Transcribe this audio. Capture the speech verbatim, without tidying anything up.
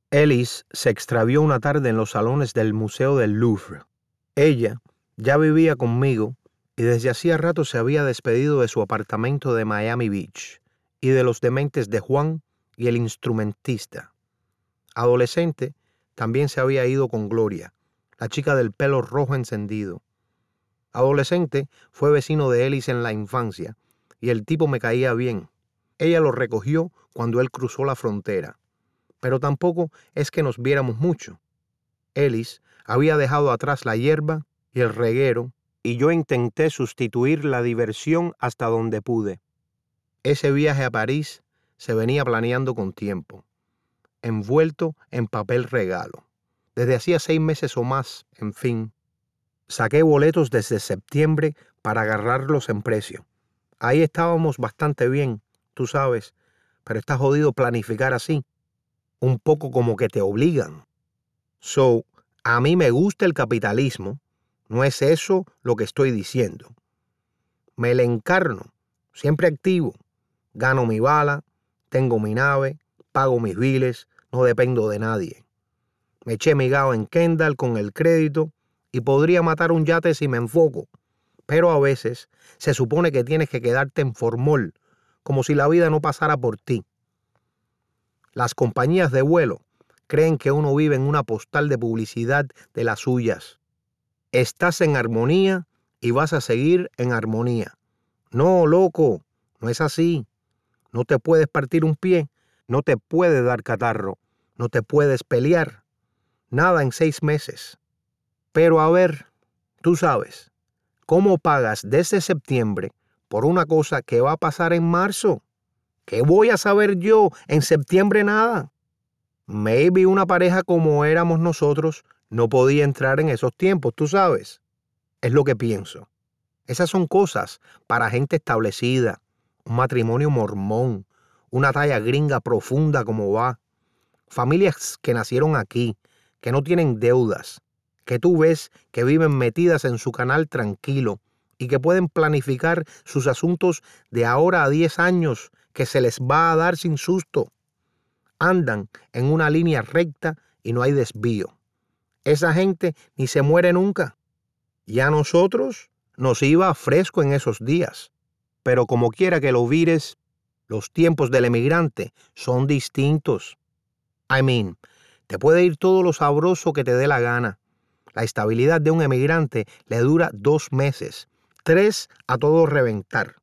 Ellis se extravió una tarde en los salones del Museo del Louvre. Ella ya vivía conmigo y desde hacía rato se había despedido de su apartamento de Miami Beach y de los dementes de Juan y el instrumentista. Adolescente, también se había ido con Gloria, la chica del pelo rojo encendido. Adolescente, fue vecino de Ellis en la infancia y el tipo me caía bien. Ella lo recogió cuando él cruzó la frontera, pero tampoco es que nos viéramos mucho. Ellis había dejado atrás la hierba y el reguero y yo intenté sustituir la diversión hasta donde pude. Ese viaje a París se venía planeando con tiempo, envuelto en papel regalo. Desde hacía seis meses o más, en fin. Saqué boletos desde septiembre para agarrarlos en precio. Ahí estábamos bastante bien, tú sabes, pero está jodido planificar así. Un poco como que te obligan. So, a mí me gusta el capitalismo, no es eso lo que estoy diciendo. Me le encarno, siempre activo, gano mi bala, tengo mi nave, pago mis biles, no dependo de nadie. Me eché mi gao en Kendall con el crédito y podría matar un yate si me enfoco, pero a veces se supone que tienes que quedarte en formol, como si la vida no pasara por ti. Las compañías de vuelo creen que uno vive en una postal de publicidad de las suyas. Estás en armonía y vas a seguir en armonía. No, loco, no es así. No te puedes partir un pie, no te puede dar catarro, no te puedes pelear. Nada en seis meses. Pero a ver, tú sabes, ¿cómo pagas desde septiembre por una cosa que va a pasar en marzo? ¿Qué voy a saber yo en septiembre nada? Maybe una pareja como éramos nosotros no podía entrar en esos tiempos, tú sabes. Es lo que pienso. Esas son cosas para gente establecida, un matrimonio mormón, una talla gringa profunda como va, familias que nacieron aquí, que no tienen deudas, que tú ves que viven metidas en su canal tranquilo y que pueden planificar sus asuntos de ahora a diez años que se les va a dar sin susto. Andan en una línea recta y no hay desvío. Esa gente ni se muere nunca. Y a nosotros nos iba fresco en esos días. Pero como quiera que lo vires, los tiempos del emigrante son distintos. I mean, te puede ir todo lo sabroso que te dé la gana. La estabilidad de un emigrante le dura dos meses, tres a todo reventar.